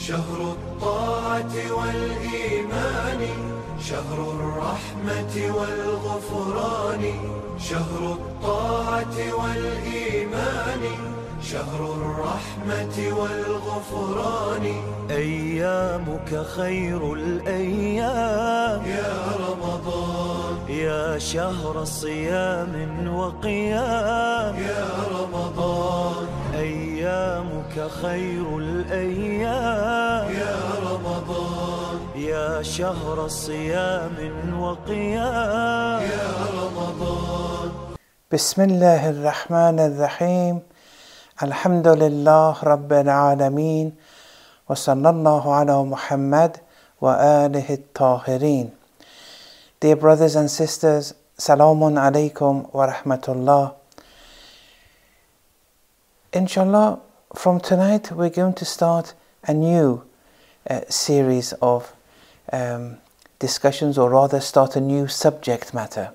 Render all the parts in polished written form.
شهر الطاعة والإيمان، شهر الرحمة والغفران، شهر الطاعة والإيمان، شهر الرحمة والغفران. أيامك خير الأيام يا رمضان، يا شهر صيام وقيام، يا رمضان، أيامك خير الأيام يا رمضان، يا شهر صيام وقيام، يا رمضان. بسم الله الرحمن الرحيم. الحمد لله رب العالمين، وصلى الله على Muhammad وآله الطاهرين. Dear brothers and sisters, Salamun alaikum wa rahmatullah. Inshallah, from tonight we're going to start a new series of discussions, or rather start a new subject matter.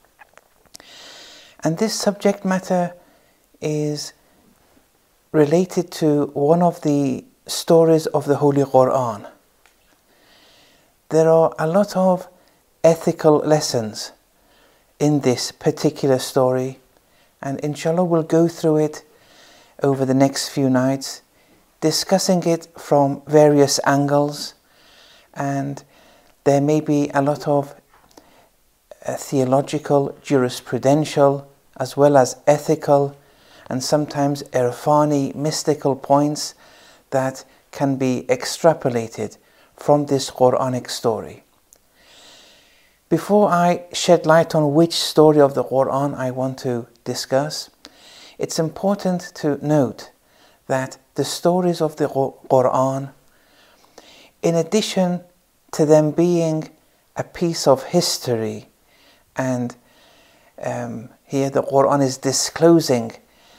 And this subject matter is related to one of the stories of the Holy Quran. There are a lot of ethical lessons in this particular story, and inshallah we'll go through it over the next few nights, discussing it from various angles, and there may be a lot of theological, jurisprudential, as well as ethical, and sometimes irfani, mystical points that can be extrapolated from this Quranic story. Before I shed light on which story of the Quran I want to discuss, it's important to note that the stories of the Quran, in addition to them being a piece of history, and here the Quran is disclosing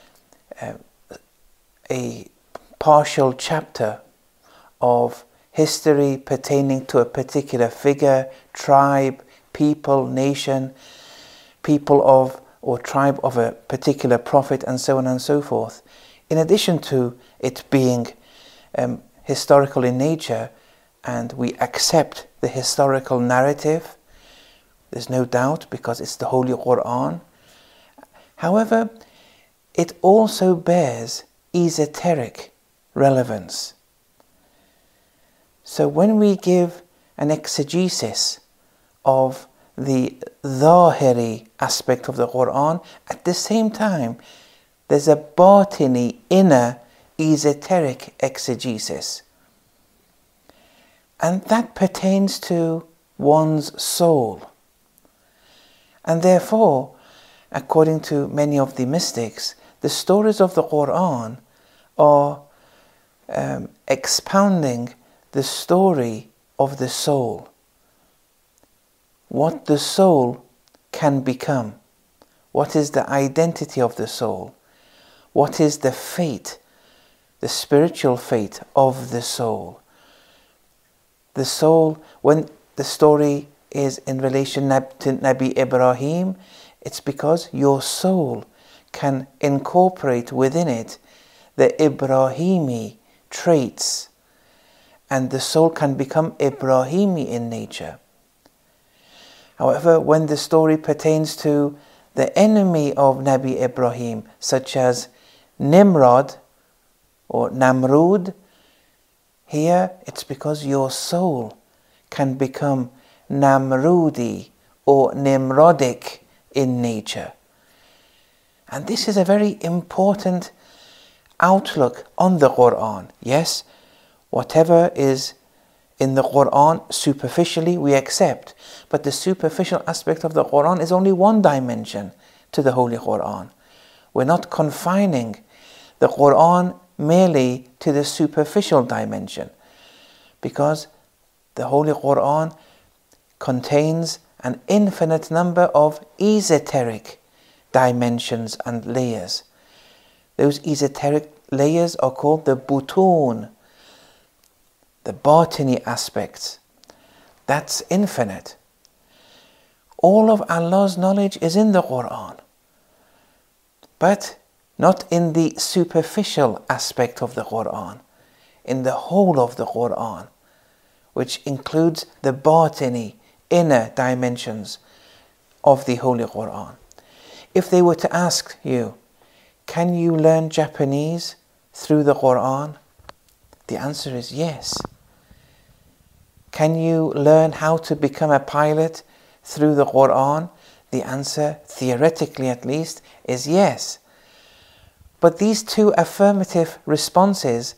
a partial chapter of history pertaining to a particular figure, tribe, people, nation, people of or tribe of a particular prophet, and so on and so forth. In addition to it being historical in nature, and we accept the historical narrative, there's no doubt, because it's the Holy Quran. However, it also bears esoteric relevance. So when we give an exegesis of the Zahiri aspect of the Quran, at the same time there's a Batini, inner, esoteric exegesis. And that pertains to one's soul. And therefore, according to many of the mystics, the stories of the Quran are expounding the story of the soul. What the soul can become. What is the identity of the soul? What is the fate, the spiritual fate of the soul? The soul, when the story is in relation to Nabi Ibrahim, it's because your soul can incorporate within it the Ibrahimi traits, and the soul can become Ibrahimi in nature. However, when the story pertains to the enemy of Nabi Ibrahim, such as Nimrod or Namrud, here it's because your soul can become Namrudi or Nimrodic in nature. And this is a very important outlook on the Quran. Yes, whatever is in the Quran superficially we accept, but the superficial aspect of the Quran is only one dimension to the Holy Quran. We're not confining the Quran merely to the superficial dimension, because the Holy Quran contains an infinite number of esoteric dimensions and layers. Those esoteric layers are called the butun, the Batini aspects. That's infinite. All of Allah's knowledge is in the Quran, but not in the superficial aspect of the Quran. in the whole of the Quran, which includes the batini, inner dimensions of the Holy Quran. If they were to ask you, can you learn Japanese through the Quran? The answer is yes. Can you learn how to become a pilot through the Quran? The answer, theoretically at least, is yes. But these two affirmative responses,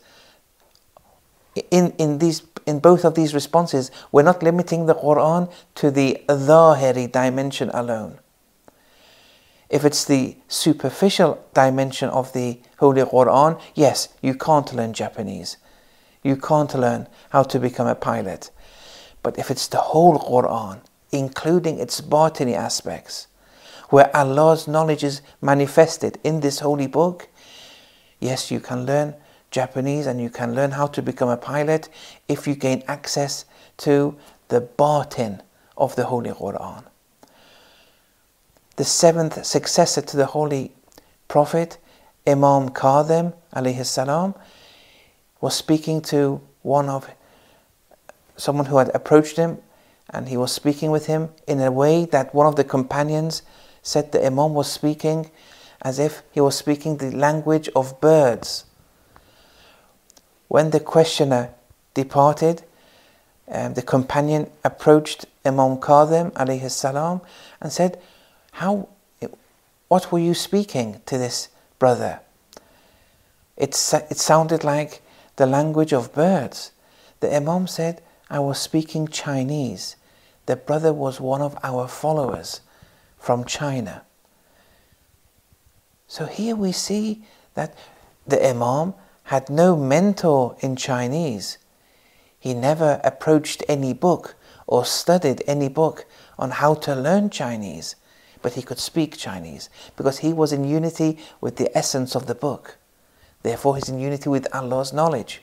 in both of these responses, we're not limiting the Quran to the Zahiri dimension alone. If it's the superficial dimension of the Holy Quran, yes, you can't learn Japanese. You can't learn how to become a pilot. But if it's the whole Quran, including its batini aspects, where Allah's knowledge is manifested in this holy book, yes, you can learn Japanese and you can learn how to become a pilot if you gain access to the batin of the Holy Quran. The seventh successor to the Holy Prophet, Imam Kadhim alayhi salam, was speaking to someone who had approached him, and he was speaking with him in a way that one of the companions said the Imam was speaking as if he was speaking the language of birds. When the questioner departed, the companion approached Imam Kadhim alayhi salam and said, what were you speaking to this brother? It sounded like the language of birds. The Imam said, I was speaking Chinese. The brother was one of our followers from China. So here we see that the Imam had no mentor in Chinese. He never approached any book or studied any book on how to learn Chinese, but he could speak Chinese because he was in unity with the essence of the book. Therefore, he's in unity with Allah's knowledge.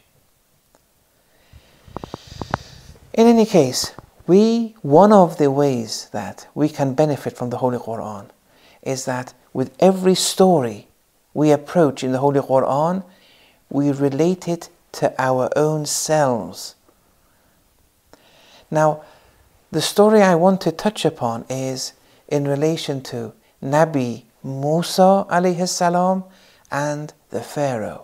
In any case, one of the ways that we can benefit from the Holy Quran is that with every story we approach in the Holy Quran, we relate it to our own selves. Now, the story I want to touch upon is in relation to Nabi Musa alayhi salam and the Pharaoh,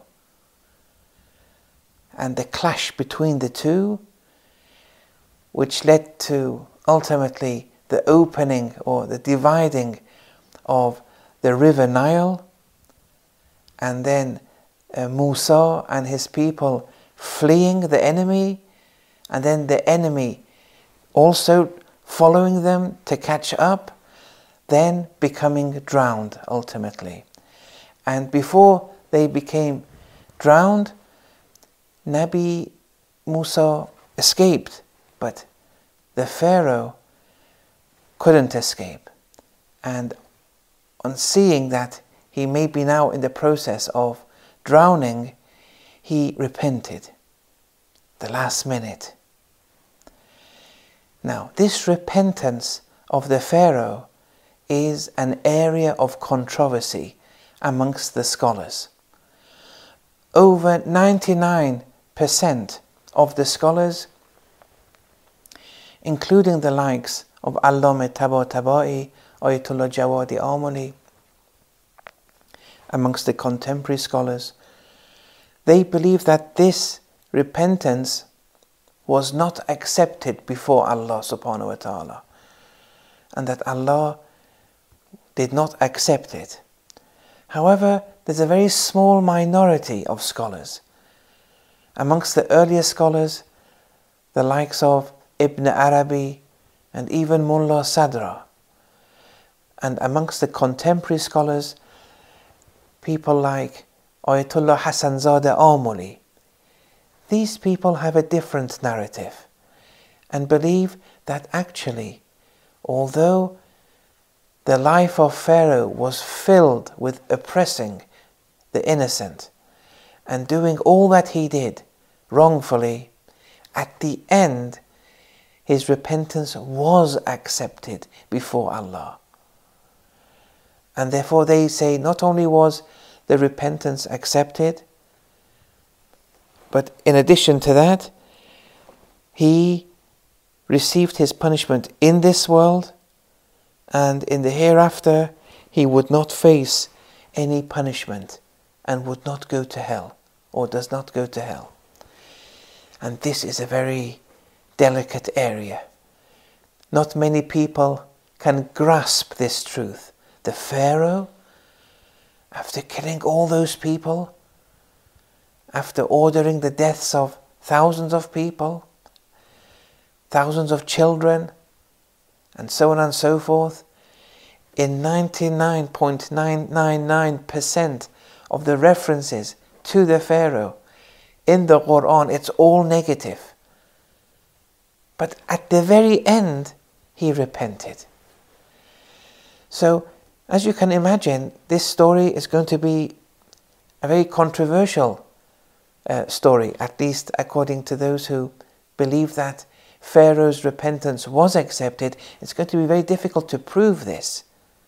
and the clash between the two, which led to ultimately the opening or the dividing of the river Nile, and then Musa and his people fleeing the enemy, and then the enemy also following them to catch up, then becoming drowned ultimately. And before they became drowned, Nabi Musa escaped, but the Pharaoh couldn't escape. And on seeing that he may be now in the process of drowning, he repented the last minute. Now, this repentance of the Pharaoh is an area of controversy amongst the scholars. Over 99% of the scholars, including the likes of Allama Tabatabai, Ayatollah Jawadi Amuli, amongst the contemporary scholars, they believe that this repentance was not accepted before Allah subhanahu wa ta'ala, and that Allah did not accept it. However, there's a very small minority of scholars. Amongst the earlier scholars, the likes of Ibn Arabi and even Mullah Sadra, and amongst the contemporary scholars, people like Ayatollah Hasanzadeh Amuli. These people have a different narrative and believe that actually, although the life of Pharaoh was filled with oppressing the innocent and doing all that he did wrongfully, at the end his repentance was accepted before Allah. And therefore they say not only was the repentance accepted, But in addition to that, he received his punishment in this world, and in the hereafter he would not face any punishment and would not go to hell, or does not go to hell. And this is a very delicate area. Not many people can grasp this truth. The Pharaoh, after killing all those people, after ordering the deaths of thousands of people, thousands of children, and so on and so forth, in 99.999% of the references to the Pharaoh in the Quran, it's all negative. But at the very end, he repented. So, as you can imagine, this story is going to be a very controversial story, at least according to those who believe that Pharaoh's repentance was accepted. It's going to be very difficult to prove this,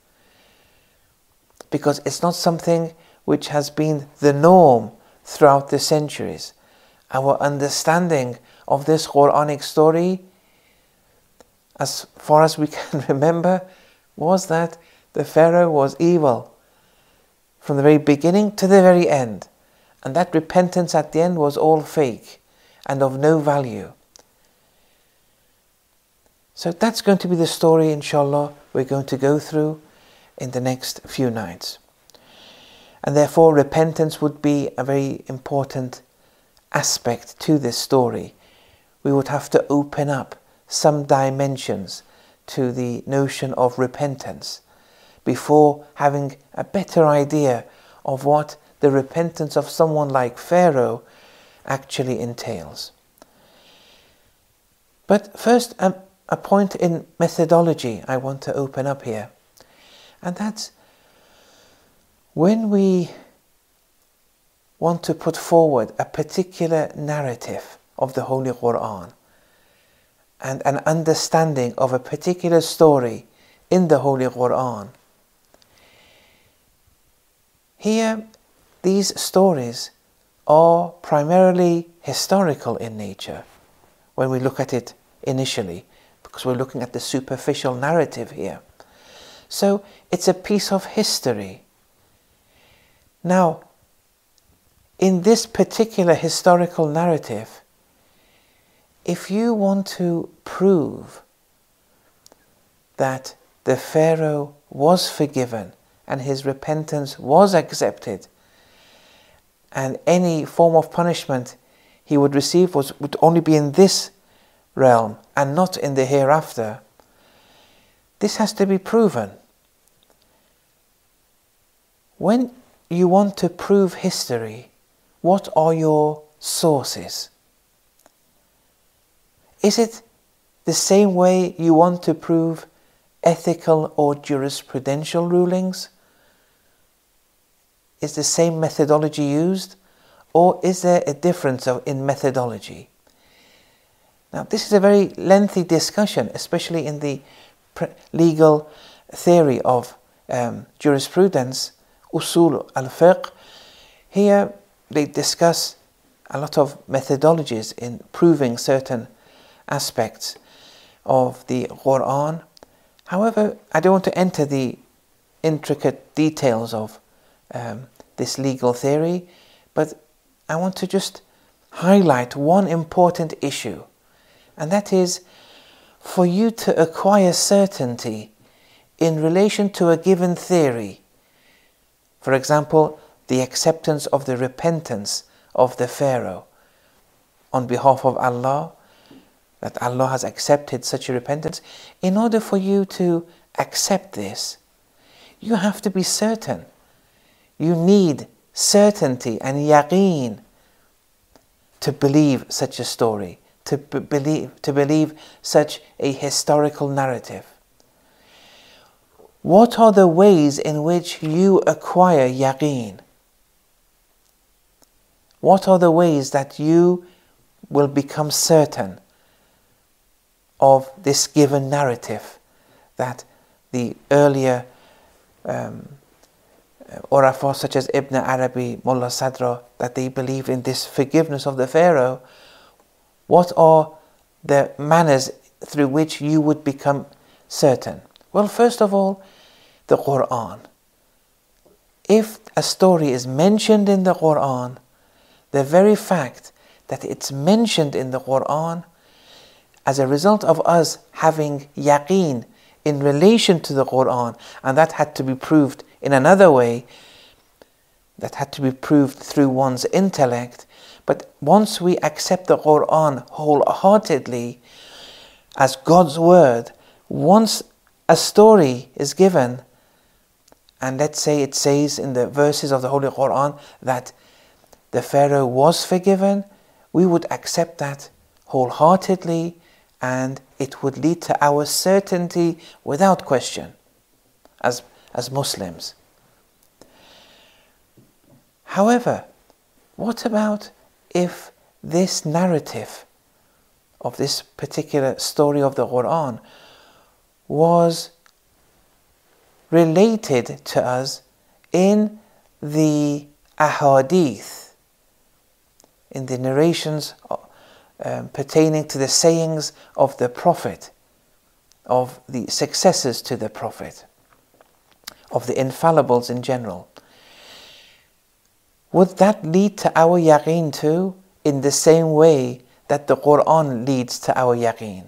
because it's not something which has been the norm throughout the centuries. Our understanding of this Quranic story, as far as we can remember, was that the Pharaoh was evil from the very beginning to the very end, and that repentance at the end was all fake and of no value. So that's going to be the story, inshallah, we're going to go through in the next few nights. And therefore repentance would be a very important aspect to this story. We would have to open up some dimensions to the notion of repentance before having a better idea of what the repentance of someone like Pharaoh actually entails. But first, a point in methodology I want to open up here, and that's when we want to put forward a particular narrative of the Holy Quran and an understanding of a particular story in the Holy Quran. Here, these stories are primarily historical in nature when we look at it initially, because we're looking at the superficial narrative here. So it's a piece of history. Now, in this particular historical narrative, if you want to prove that the Pharaoh was forgiven and his repentance was accepted, and any form of punishment he would receive would only be in this realm and not in the hereafter, this has to be proven. When you want to prove history, what are your sources? Is it the same way you want to prove ethical or jurisprudential rulings? Is the same methodology used, or is there a difference in methodology? Now, this is a very lengthy discussion, especially in the legal theory of jurisprudence, usul al-fiqh. Here they discuss a lot of methodologies in proving certain aspects of the Quran. However, I don't want to enter the intricate details of this legal theory, but I want to just highlight one important issue, and that is for you to acquire certainty in relation to a given theory. For example, the acceptance of the repentance of the Pharaoh on behalf of Allah, that Allah has accepted such a repentance. In order for you to accept this, you have to be certain. You need certainty and yaqeen to believe such a story, to believe such a historical narrative. What are the ways in which you acquire yaqeen? What are the ways that you will become certain of this given narrative that the earlier Urafah such as Ibn Arabi, Mullah Sadra, that they believe in this forgiveness of the Pharaoh, what are the manners through which you would become certain? Well, first of all, the Quran. If a story is mentioned in the Quran, the very fact that it's mentioned in the Quran, as a result of us having yaqeen in relation to the Quran, and that had to be proved in another way, that had to be proved through one's intellect. But once we accept the Quran wholeheartedly as God's word, once a story is given, and let's say it says in the verses of the Holy Quran that the Pharaoh was forgiven, we would accept that wholeheartedly, and it would lead to our certainty without question as Muslims. However, what about if this narrative of this particular story of the Quran was related to us in the ahadith, in the narrations pertaining to the sayings of the Prophet, of the successors to the Prophet, of the infallibles in general? Would that lead to our yaqeen too, in the same way that the Quran leads to our yaqeen?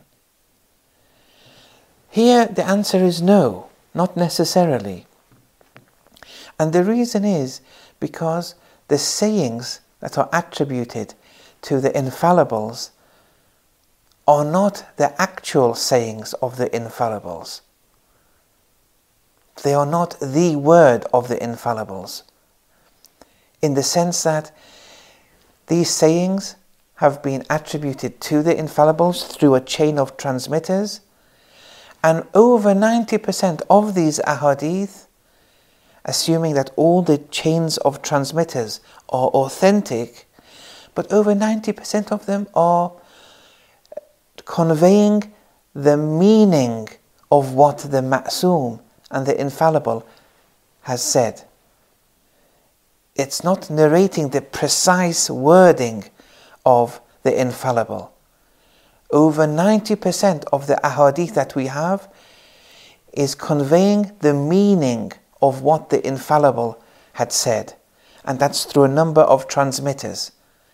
Here the answer is no, not necessarily. And the reason is because the sayings that are attributed to the infallibles are not the actual sayings of the infallibles. They are not the word of the infallibles, in the sense that these sayings have been attributed to the infallibles through a chain of transmitters, and over 90% of these ahadith, assuming that all the chains of transmitters are authentic, but over 90% of them are conveying the meaning of what the ma'soom and the infallible has said. It's not narrating the precise wording of the infallible. Over 90% of the ahadith that we have is conveying the meaning of what the infallible had said, and that's through a number of transmitters.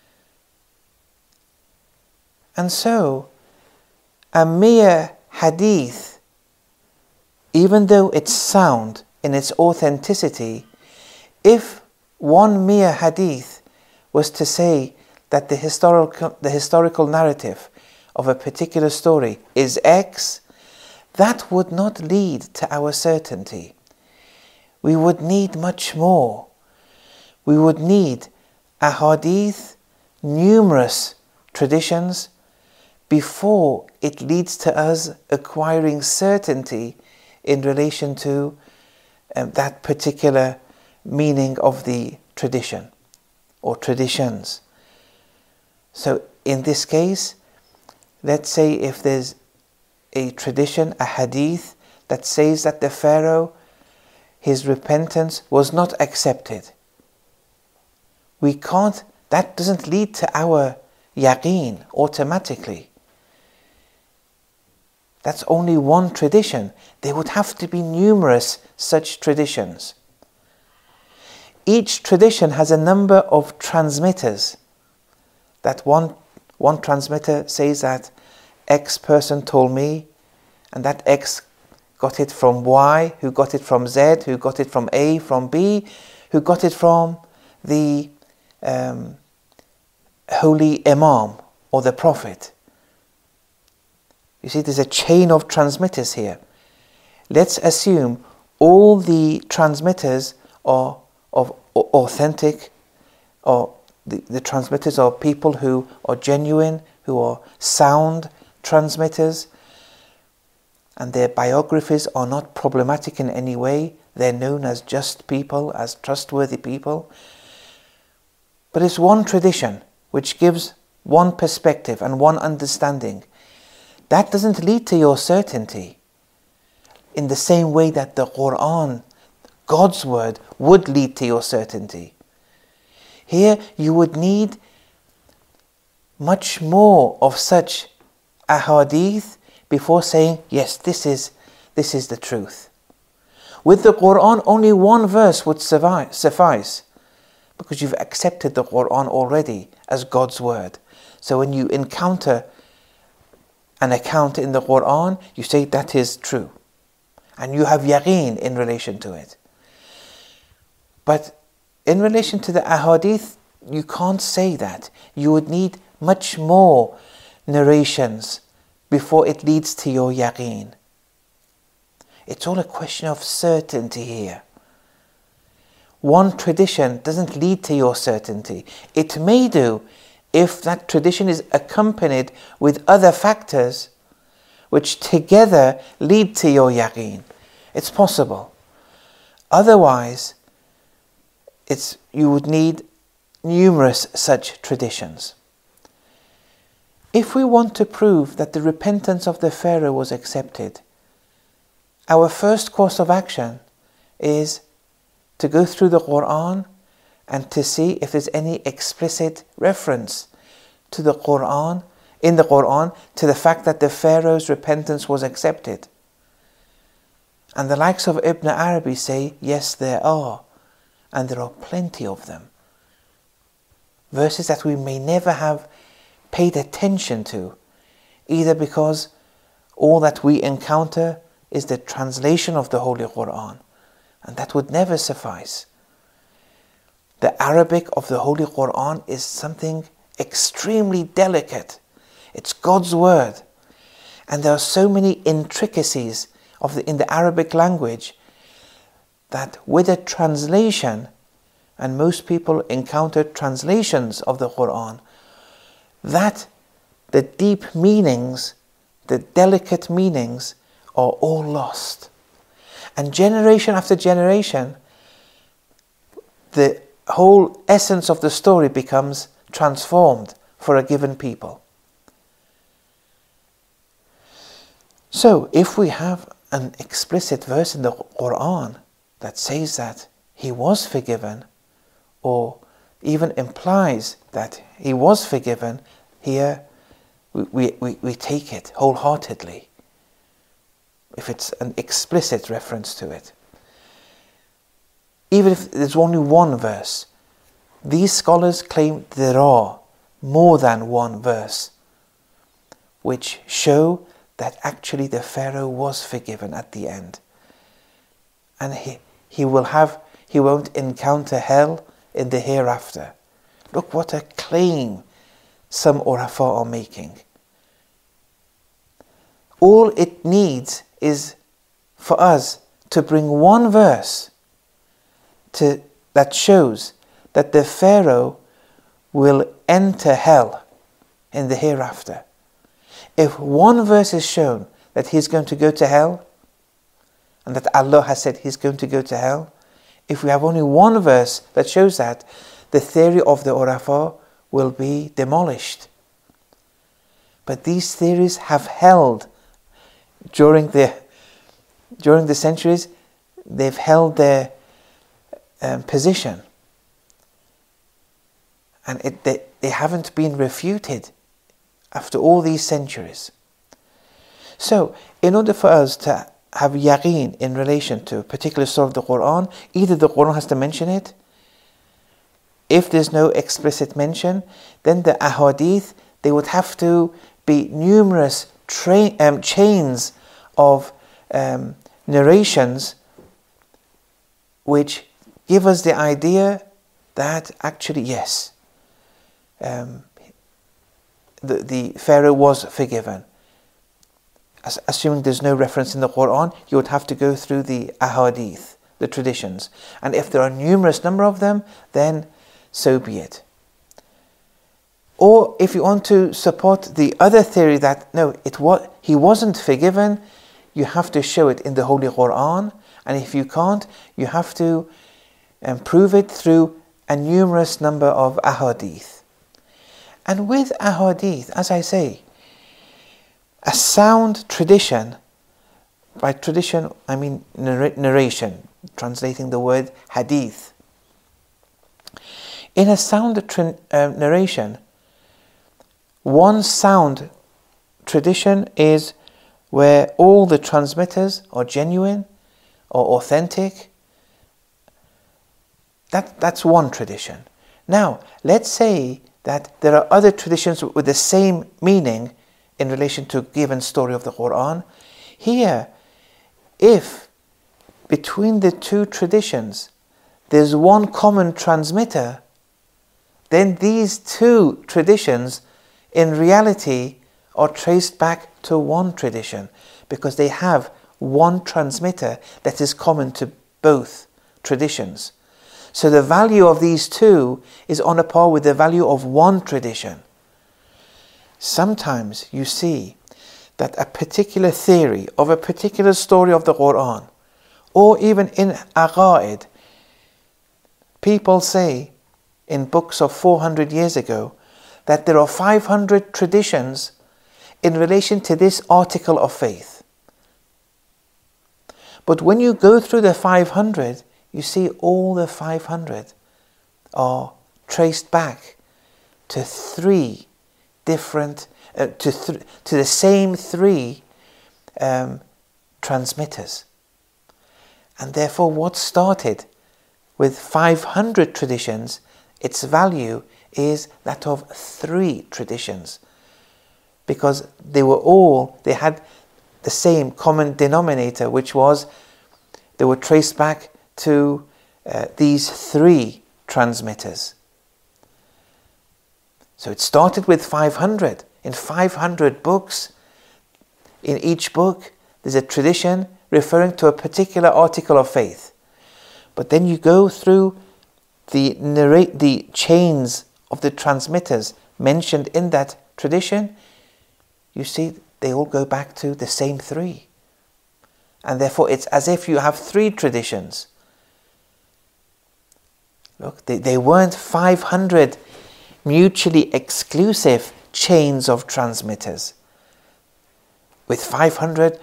And so, a mere hadith, even though it's sound in its authenticity, if one mere hadith was to say that the historical narrative of a particular story is X, that would not lead to our certainty. We would need much more. We would need ahadith, numerous traditions, before it leads to us acquiring certainty in relation to that particular meaning of the tradition or traditions. So in this case, let's say if there's a tradition, a hadith, that says that the Pharaoh, his repentance was not accepted. That doesn't lead to our yaqeen automatically. That's only one tradition. There would have to be numerous such traditions. Each tradition has a number of transmitters. That one transmitter says that X person told me, and that X got it from Y, who got it from Z, who got it from A, from B, who got it from the holy Imam or the Prophet. You see, there's a chain of transmitters here. Let's assume all the transmitters are authentic, or the transmitters are people who are genuine, who are sound transmitters, and their biographies are not problematic in any way. They're known as just people, as trustworthy people. But it's one tradition which gives one perspective and one understanding. That doesn't lead to your certainty in the same way that the Quran God's word would lead to your certainty. Here you would need much more of such ahadith before saying, yes, this is the truth. With the Quran, only one verse would suffice, because you've accepted the Quran already as God's word. So when you encounter an account in the Quran, you say that is true. And you have yaqeen in relation to it. But in relation to the ahadith, you can't say that. You would need much more narrations before it leads to your yaqeen. It's all a question of certainty here. One tradition doesn't lead to your certainty. It may do if that tradition is accompanied with other factors which together lead to your yaqeen. It's possible. Otherwise, you would need numerous such traditions. If we want to prove that the repentance of the Pharaoh was accepted, our first course of action is to go through the Quran and to see if there's any explicit reference to the Quran, in the Quran, to the fact that the Pharaoh's repentance was accepted. And the likes of Ibn Arabi say, yes, there are, and there are plenty of them. Verses that we may never have paid attention to, either because all that we encounter is the translation of the Holy Quran, and that would never suffice. The Arabic of the Holy Quran is something extremely delicate. It's God's word, and there are so many intricacies in the Arabic language that with a translation, and most people encounter translations of the Quran, that the deep meanings, the delicate meanings are all lost. And generation after generation, the whole essence of the story becomes transformed for a given people. So if we have an explicit verse in the Quran that says that he was forgiven, or even implies that he was forgiven, here we take it wholeheartedly, if it's an explicit reference to it. Even if there's only one verse, these scholars claim there are more than one verse which show that actually the Pharaoh was forgiven at the end, and he won't encounter hell in the hereafter. Look what a claim some Urafa are making. All it needs is for us to bring one verse that shows that the Pharaoh will enter hell in the hereafter. If one verse is shown that he's going to go to hell, and that Allah has said he's going to go to hell, if we have only one verse that shows that, the theory of the Urafa will be demolished. But these theories have held during the centuries. They've held their position, and they haven't been refuted after all these centuries. So, in order for us to have yaqeen in relation to a particular surah of the Quran, either the Quran has to mention it. If there's no explicit mention, then the ahadith, they would have to be numerous chains of narrations which give us the idea that actually, yes, the Pharaoh was forgiven. Assuming there's no reference in the Quran, you would have to go through the ahadith, the traditions. And if there are numerous number of them, then so be it. Or if you want to support the other theory that no, he wasn't forgiven, you have to show it in the Holy Quran. And if you can't, you have to prove it through a numerous number of ahadith. And with ahadith, as I say, a sound tradition, by tradition I mean narration, translating the word hadith. In a sound narration, one sound tradition is where all the transmitters are genuine or authentic. That's one tradition. Now, let's say that there are other traditions with the same meaning in relation to a given story of the Quran. Here, if between the two traditions there's one common transmitter, then these two traditions in reality are traced back to one tradition, because they have one transmitter that is common to both traditions. So the value of these two is on a par with the value of one tradition. Sometimes you see that a particular theory of a particular story of the Quran, or even in Aqa'id, people say in books of 400 years ago that there are 500 traditions in relation to this article of faith. But when you go through the 500, you see all the 500 are traced back to three different, to the same three transmitters. And therefore what started with 500 traditions, its value is that of three traditions. Because they had the same common denominator, which was they were traced back to these three transmitters. So it started with 500. In 500 books, in each book, there's a tradition referring to a particular article of faith. But then you go through the chains of the transmitters mentioned in that tradition, you see they all go back to the same three. And therefore it's as if you have three traditions. Look, they weren't 500 mutually exclusive chains of transmitters. With 500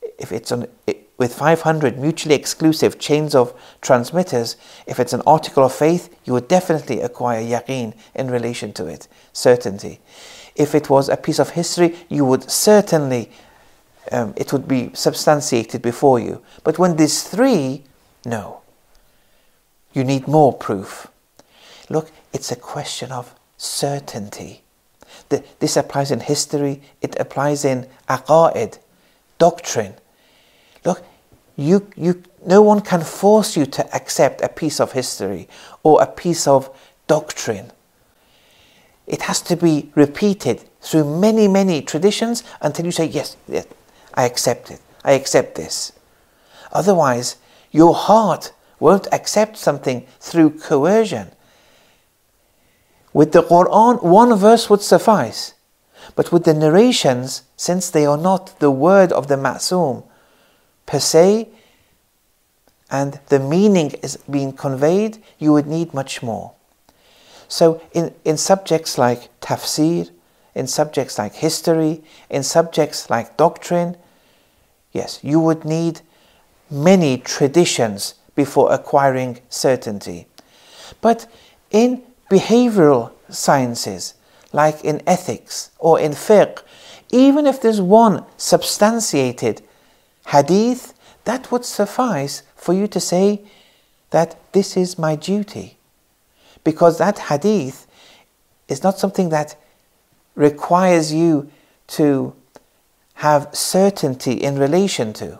mutually exclusive chains of transmitters, if it's an article of faith, you would definitely acquire yaqeen in relation to it, certainty. If it was a piece of history, you would certainly, it would be substantiated before you. But when there's three, no. You need more proof. Look, it's a question of certainty. This applies in history, it applies in aqa'id, doctrine. Look, no one can force you to accept a piece of history or a piece of doctrine. It has to be repeated through many, many traditions until you say, yes, I accept it. I accept this. Otherwise, your heart won't accept something through coercion. With the Quran, one verse would suffice. But with the narrations, since they are not the word of the Ma'soom per se, and the meaning is being conveyed, you would need much more. So in subjects like tafsir, in subjects like history, in subjects like doctrine, yes, you would need many traditions before acquiring certainty. But in behavioral sciences, like in ethics or in fiqh, even if there's one substantiated hadith, that would suffice for you to say that this is my duty. Because that hadith is not something that requires you to have certainty in relation to.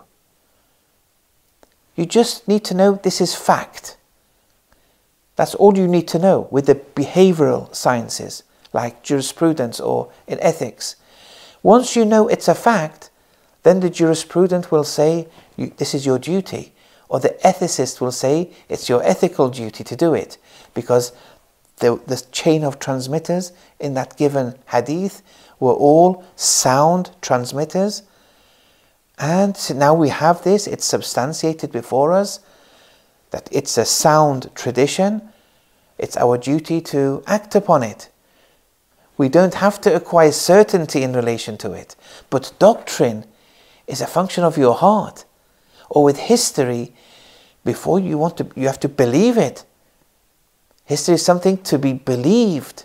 You just need to know this is fact. That's all you need to know with the behavioral sciences, like jurisprudence or in ethics. Once you know it's a fact, then the jurisprudent will say, this is your duty. Or the ethicist will say, it's your ethical duty to do it. Because the chain of transmitters in that given hadith were all sound transmitters. And now we have this, it's substantiated before us, that it's a sound tradition. It's our duty to act upon it. We don't have to acquire certainty in relation to it. But doctrine is a function of your heart. Or with history, before you have to believe it. History is something to be believed.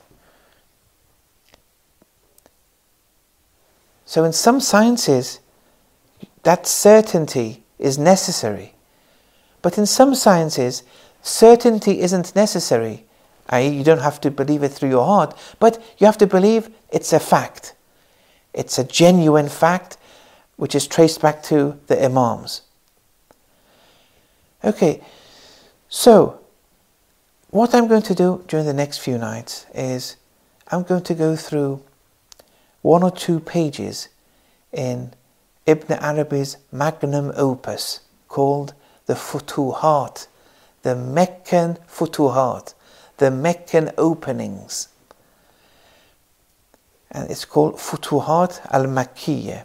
So in some sciences, that certainty is necessary. But in some sciences, certainty isn't necessary. I.e., you don't have to believe it through your heart, but you have to believe it's a fact. It's a genuine fact which is traced back to the Imams. Okay, so what I'm going to do during the next few nights is I'm going to go through 1 or 2 pages in Ibn Arabi's magnum opus called the Futuhat, the Meccan Futuhat, the Meccan openings. And it's called Futuhat al-Makkiyah.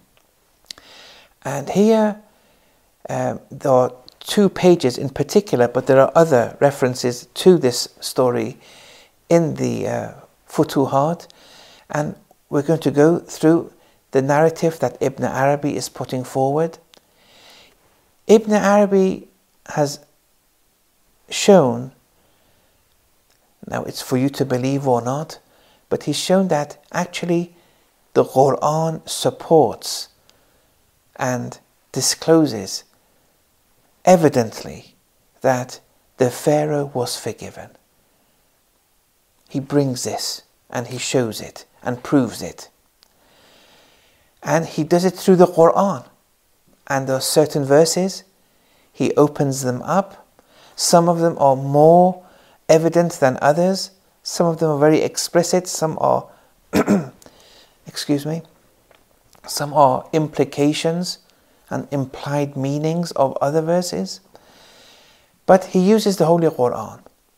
And here there are 2 pages in particular, but there are other references to this story in the Futuhat, and we're going to go through the narrative that Ibn Arabi is putting forward. Ibn Arabi has shown, now it's for you to believe or not, but he's shown that actually the Quran supports and discloses evidently that the Pharaoh was forgiven. He brings this and he shows it and proves it. And he does it through the Quran. And there are certain verses, he opens them up. Some of them are more evident than others. Some of them are very explicit. Some are, some are implications and implied meanings of other verses. But he uses the Holy Quran.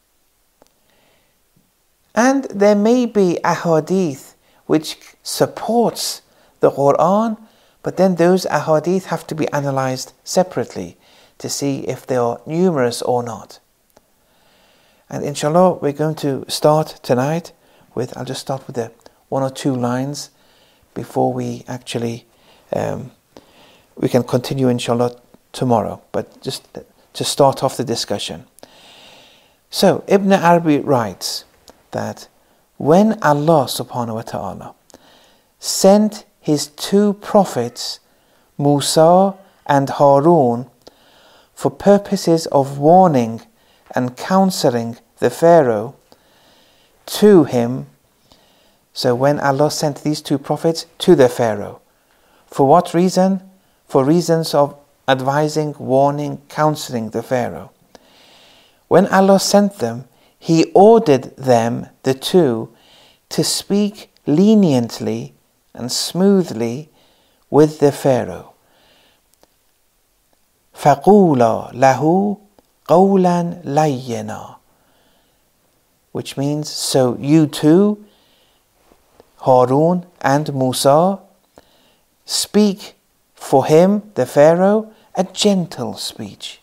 And there may be ahadith which supports the Quran, but then those ahadith have to be analysed separately to see if they are numerous or not. And inshallah, we're going to start tonight with, I'll just start with the 1 or 2 lines before we actually, we can continue inshallah tomorrow, but just to start off the discussion. So, Ibn Arabi writes that when Allah subhanahu wa ta'ala sent his 2 prophets, Musa and Harun, for purposes of warning and counseling the Pharaoh to him. So when Allah sent these 2 prophets to the Pharaoh, for what reason? For reasons of advising, warning, counseling the Pharaoh. When Allah sent them, He ordered them, the 2, to speak leniently and smoothly with the Pharaoh. فَقُولَا لَهُ قَوْلًا لَيِّنًا, which means, so you 2, Harun and Musa, speak for him, the Pharaoh, a gentle speech.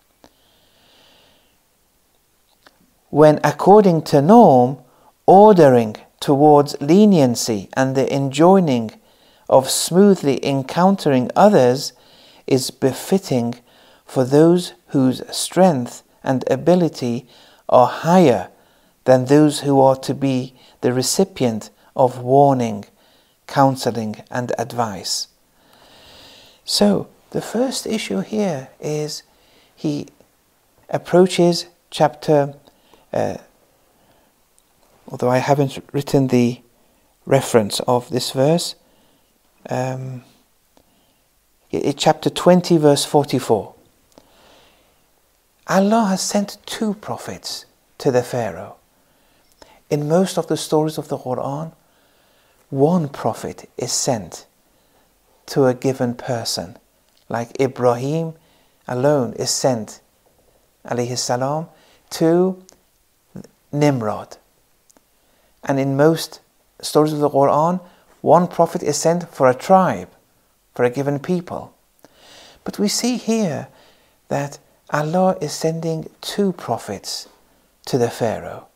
When according to norm, ordering towards leniency and the enjoining of smoothly encountering others is befitting for those whose strength and ability are higher than those who are to be the recipient of warning, counseling and advice. So, the first issue here is he approaches chapter, although I haven't written the reference of this verse, it's chapter 20 verse 44. Allah has sent 2 prophets to the Pharaoh. In most of the stories of the Quran, 1 prophet is sent to a given person. Like Ibrahim alone is sent, alayhi salam, to Nimrod. And in most stories of the Quran, 1 prophet is sent for a tribe, for a given people. But we see here that Allah is sending 2 prophets to the Pharaoh.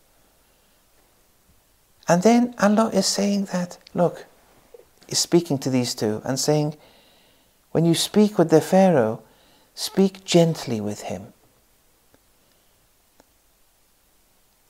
And then Allah is saying that, look, He's speaking to these 2 and saying, when you speak with the Pharaoh, speak gently with him.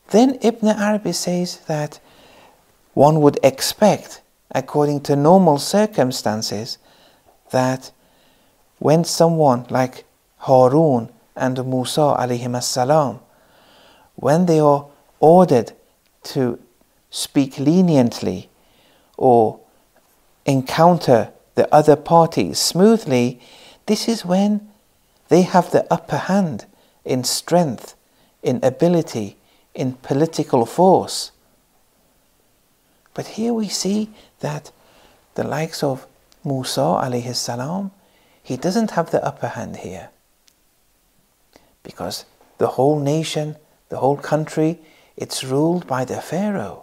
Then Ibn Arabi says that one would expect, according to normal circumstances, that when someone like Harun and Musa alayhim salam, when they are ordered to speak leniently or encounter the other party smoothly, this is when they have the upper hand in strength, in ability, in political force. But here we see that the likes of Musa alayhi salam, he doesn't have the upper hand here, because the whole nation, the whole country, it's ruled by the Pharaoh.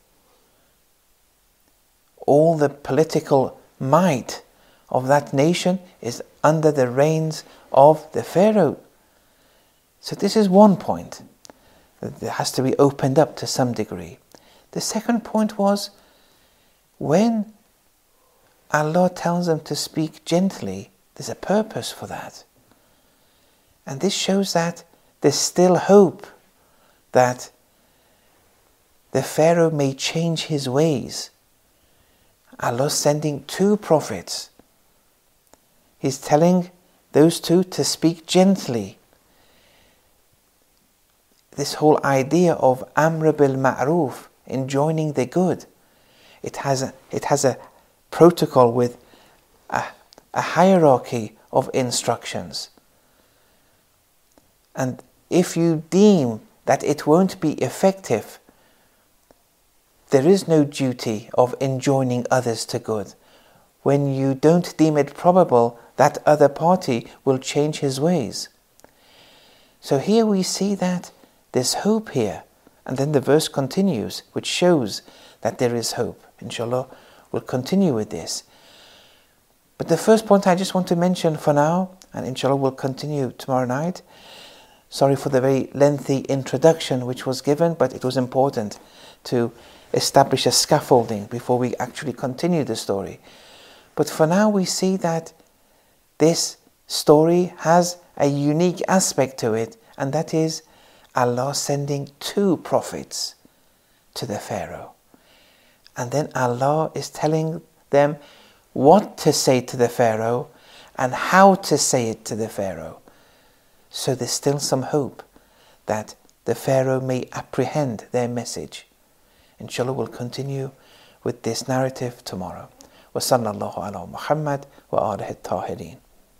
All the political might of that nation is under the reins of the Pharaoh. So this is one point that has to be opened up to some degree. The second point was, when Allah tells them to speak gently, there's a purpose for that. And this shows that there's still hope that the Pharaoh may change his ways. Allah is sending 2 prophets. He's telling those 2 to speak gently. This whole idea of Amr bil Ma'ruf, enjoining the good, it has a protocol with a hierarchy of instructions. And if you deem that it won't be effective, there is no duty of enjoining others to good when you don't deem it probable that other party will change his ways. So here we see that there's hope here, and then the verse continues, which shows that there is hope. Inshallah, we'll continue with this. But the first point I just want to mention for now, and inshallah we'll continue tomorrow night. Sorry for the very lengthy introduction which was given, but it was important to establish a scaffolding before we actually continue the story. But for now we see that this story has a unique aspect to it, and that is Allah sending 2 prophets to the Pharaoh. And then Allah is telling them what to say to the Pharaoh and how to say it to the Pharaoh. So there's still some hope that the Pharaoh may apprehend their message. Inshallah, we'll continue with this narrative tomorrow. Wa sallallahu ala Muhammad wa alihi at-tahirin.